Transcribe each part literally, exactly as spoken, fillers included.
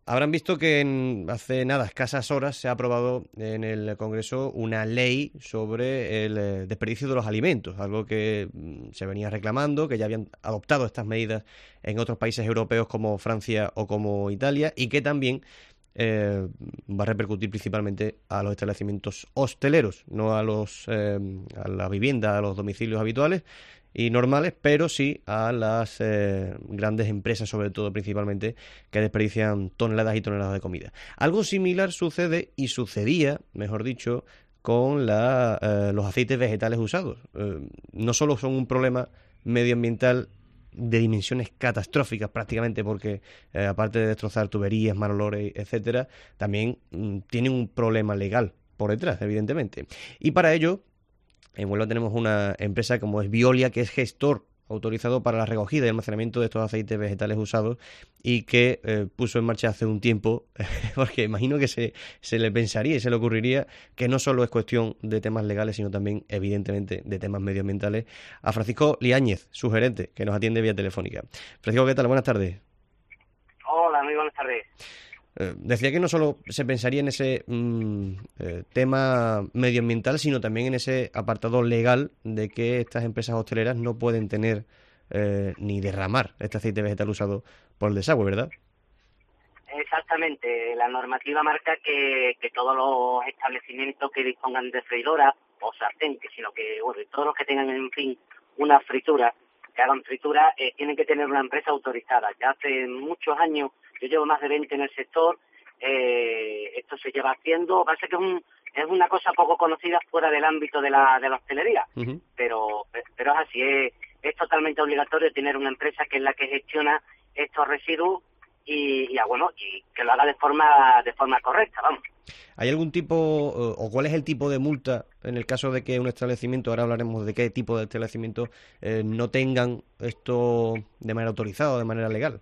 Habrán visto que en, hace nada, escasas horas, se ha aprobado en el Congreso una ley sobre el eh, desperdicio de los alimentos, algo que mm, se venía reclamando, que ya habían adoptado estas medidas en otros países europeos como Francia o como Italia, y que también eh, va a repercutir principalmente a los establecimientos hosteleros, no a los eh, a la vivienda, a los domicilios habituales y normales, pero sí a las eh, grandes empresas, sobre todo principalmente, que desperdician toneladas y toneladas de comida. Algo similar sucede y sucedía, mejor dicho, con la, eh, los aceites vegetales usados. Eh, no solo son un problema medioambiental de dimensiones catastróficas prácticamente, porque eh, aparte de destrozar tuberías, mal olores, etcétera, también mm, tienen un problema legal por detrás, evidentemente. Y para ello, en Huelva tenemos una empresa como es Veolia, que es gestor autorizado para la recogida y almacenamiento de estos aceites vegetales usados y que eh, puso en marcha hace un tiempo, porque imagino que se, se le pensaría y se le ocurriría que no solo es cuestión de temas legales, sino también, evidentemente, de temas medioambientales, a Francisco Liáñez, su gerente, que nos atiende vía telefónica. Francisco, ¿qué tal? Buenas tardes. Hola, muy buenas tardes. Eh, decía que no solo se pensaría en ese mm, eh, tema medioambiental, sino también en ese apartado legal de que estas empresas hosteleras no pueden tener eh, ni derramar este aceite vegetal usado por el desagüe, ¿verdad? Exactamente, la normativa marca que, que todos los establecimientos que dispongan de freidora o sartén, que sino que bueno, todos los que tengan en fin una fritura, que hagan fritura, eh, tienen que tener una empresa autorizada. Ya hace muchos años, yo llevo más de veinte en el sector, eh, esto se lleva haciendo, parece que es, un, es una cosa poco conocida fuera del ámbito de la, de la hostelería, uh-huh. pero, pero es así, es, es totalmente obligatorio tener una empresa que es la que gestiona estos residuos y, y ah, bueno, y que lo haga de forma de forma correcta, vamos. ¿Hay algún tipo, o cuál es el tipo de multa en el caso de que un establecimiento, ahora hablaremos de qué tipo de establecimiento, eh, no tengan esto de manera autorizada o de manera legal?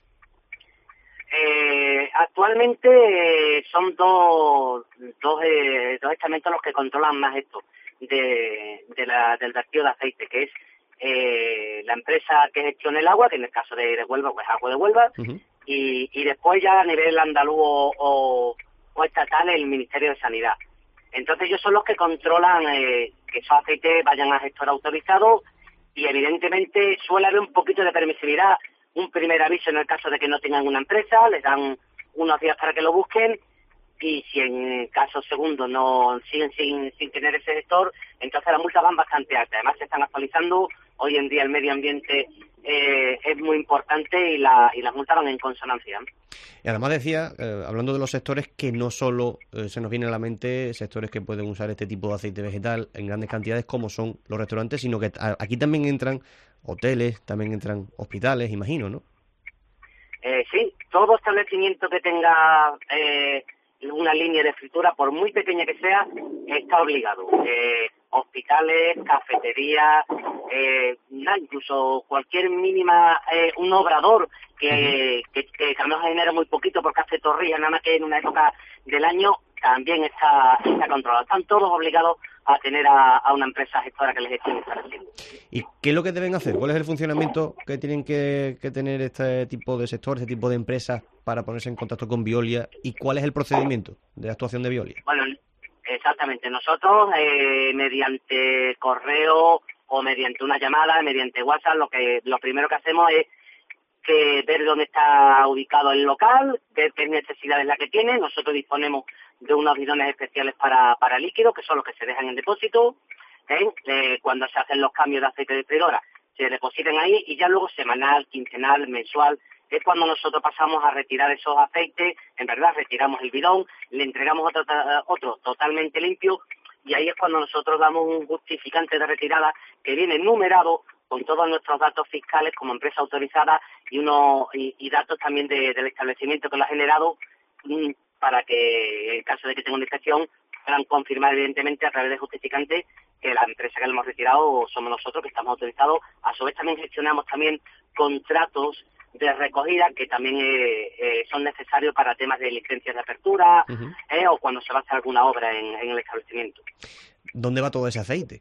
Eh, actualmente eh, son dos dos, eh, dos estamentos los que controlan más esto de, de la, del vertido de aceite, que es eh, la empresa que gestiona el agua, que en el caso de, de Huelva, pues Agua de Huelva, uh-huh. y, y después ya a nivel andaluz o, o, o estatal el Ministerio de Sanidad. Entonces ellos son los que controlan eh, que esos aceites vayan a gestor autorizado y evidentemente suele haber un poquito de permisividad. Un primer aviso en el caso de que no tengan una empresa, les dan unos días para que lo busquen y si en caso segundo no siguen sin, sin tener ese gestor, entonces las multas van bastante altas. Además se están actualizando, hoy en día el medio ambiente eh, es muy importante y, la, y las multas van en consonancia. Y además decía, eh, hablando de los sectores, que no solo eh, se nos viene a la mente sectores que pueden usar este tipo de aceite vegetal en grandes cantidades como son los restaurantes, sino que a, aquí también entran hoteles, también entran hospitales, imagino, ¿no? Eh, sí, todo establecimiento que tenga eh, una línea de fritura, por muy pequeña que sea, está obligado. Eh, hospitales, cafeterías, eh, incluso cualquier mínima, eh, un obrador que, uh-huh. que, que, que a lo mejor genera muy poquito porque hace torrilla, nada más que en una época del año, también está, está controlado. Están todos obligados a tener a, a una empresa gestora que les gestione esta región. ¿Y qué es lo que deben hacer? ¿Cuál es el funcionamiento que tienen que, que tener este tipo de sectores, este tipo de empresas para ponerse en contacto con Veolia? ¿Y cuál es el procedimiento de actuación de Veolia? Bueno, exactamente. Nosotros, eh, mediante correo o mediante una llamada, mediante WhatsApp, lo que lo primero que hacemos es que ver dónde está ubicado el local, ver qué necesidad es la que tiene. Nosotros disponemos de unos bidones especiales para, para líquidos, que son los que se dejan en depósito. ¿eh? Eh, cuando se hacen los cambios de aceite de freidora, se depositan ahí y ya luego semanal, quincenal, mensual, es cuando nosotros pasamos a retirar esos aceites. En verdad retiramos el bidón, le entregamos otro, otro totalmente limpio y ahí es cuando nosotros damos un justificante de retirada que viene numerado con todos nuestros datos fiscales como empresa autorizada y uno y, y datos también de, del establecimiento que lo ha generado mm, para que en caso de que tenga una inspección puedan confirmar evidentemente a través de justificantes que la empresa que le hemos retirado somos nosotros, que estamos autorizados. A su vez también gestionamos también contratos de recogida que también eh, eh, son necesarios para temas de licencias de apertura uh-huh. eh, o cuando se va a hacer alguna obra en, en el establecimiento. ¿Dónde va todo ese aceite?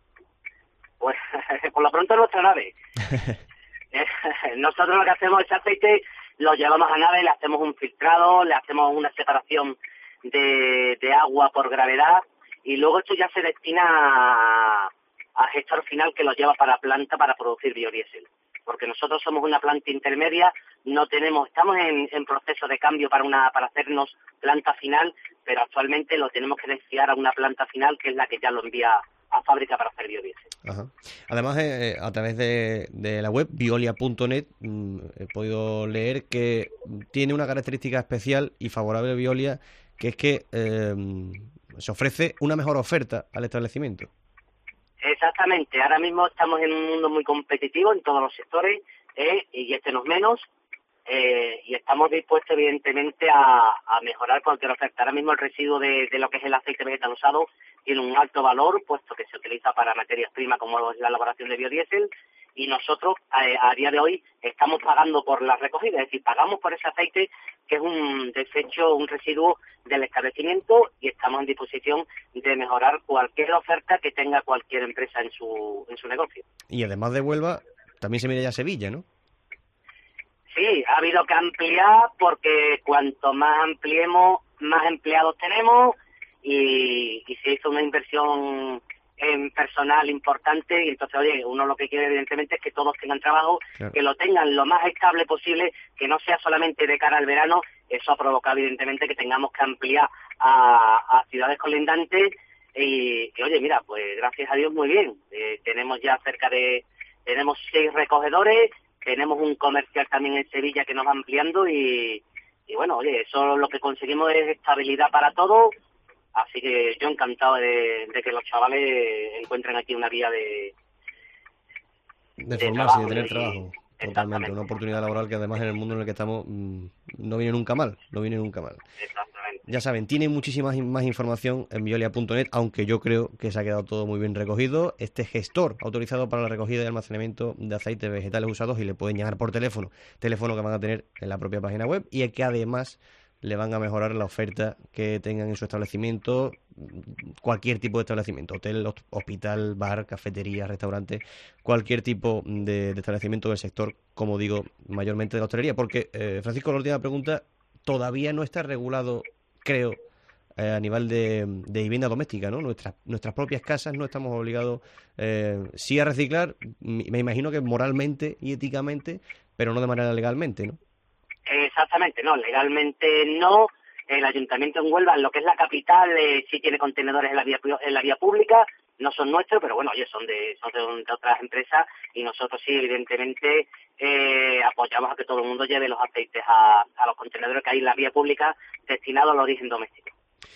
Pues por lo pronto nuestra nave. Nosotros lo que hacemos, ese aceite lo llevamos a nave, le hacemos un filtrado, le hacemos una separación de, de agua por gravedad y luego esto ya se destina a, a gestor final que lo lleva para planta para producir biodiesel. Porque nosotros somos una planta intermedia, no tenemos, estamos en, en proceso de cambio para una para hacernos planta final, pero actualmente lo tenemos que desviar a una planta final que es la que ya lo envía a fábrica para hacer biodiesel. Ajá. Además, eh, a través de, de la web veolia punto net mmm, he podido leer que tiene una característica especial y favorable a Veolia, que es que eh, se ofrece una mejor oferta al establecimiento. Exactamente, ahora mismo estamos en un mundo muy competitivo en todos los sectores, eh, y este no es menos, eh, y estamos dispuestos evidentemente a, a mejorar cualquier oferta. Ahora mismo el residuo de, de lo que es el aceite vegetal usado tiene un alto valor, puesto que se utiliza para materias primas como es la elaboración de biodiesel, y nosotros a, a día de hoy estamos pagando por la recogida, es decir, pagamos por ese aceite que es un desecho, un residuo del establecimiento, y estamos en disposición de mejorar cualquier oferta que tenga cualquier empresa en su en su negocio. Y además de Huelva, también se mira ya Sevilla, ¿no? Sí, ha habido que ampliar porque cuanto más ampliemos, más empleados tenemos y, y se hizo una inversión en personal importante y entonces, oye, uno lo que quiere evidentemente es que todos tengan trabajo, claro, que lo tengan lo más estable posible, que no sea solamente de cara al verano. Eso ha provocado evidentemente que tengamos que ampliar a, a ciudades colindantes y, y, oye, mira, pues gracias a Dios muy bien. Eh, tenemos ya cerca de, tenemos seis recogedores, tenemos un comercial también en Sevilla que nos va ampliando y, y bueno, oye, eso lo que conseguimos es estabilidad para todos. Así que yo encantado de, de que los chavales encuentren aquí una vía de... De, de formarse y de tener trabajo. Totalmente, una oportunidad laboral que además en el mundo en el que estamos mmm, no viene nunca mal, no viene nunca mal. Exactamente. Ya saben, tienen muchísima más información en veolia punto net, aunque yo creo que se ha quedado todo muy bien recogido. Este gestor autorizado para la recogida y almacenamiento de aceites vegetales usados, y le pueden llamar por teléfono, teléfono que van a tener en la propia página web, y que además le van a mejorar la oferta que tengan en su establecimiento, cualquier tipo de establecimiento, hotel, hospital, bar, cafetería, restaurante, cualquier tipo de, de establecimiento del sector, como digo, mayormente de la hostelería, porque, eh, Francisco, la última pregunta, todavía no está regulado, creo, eh, a nivel de, de vivienda doméstica, ¿no? Nuestras, nuestras propias casas no estamos obligados, eh, sí a reciclar, me imagino que moralmente y éticamente, pero no de manera legalmente, ¿no? Exactamente, no, legalmente no. El Ayuntamiento en Huelva, en lo que es la capital, eh, sí tiene contenedores en la vía en la vía pública, no son nuestros, pero bueno, oye, son de son de, de otras empresas y nosotros sí, evidentemente, eh, apoyamos a que todo el mundo lleve los aceites a, a los contenedores que hay en la vía pública destinados al origen doméstico.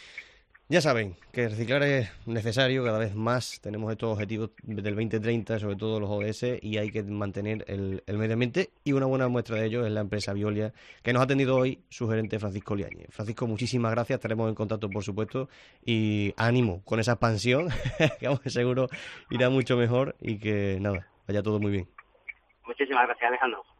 Ya saben que reciclar es necesario cada vez más. Tenemos estos objetivos del veinte treinta, sobre todo los O D S, y hay que mantener el, el medio ambiente. Y una buena muestra de ello es la empresa Veolia, que nos ha atendido hoy su gerente Francisco Liañez. Francisco, muchísimas gracias. Estaremos en contacto, por supuesto. Y ánimo con esa expansión, que seguro irá mucho mejor y que, nada, vaya todo muy bien. Muchísimas gracias, Alejandro.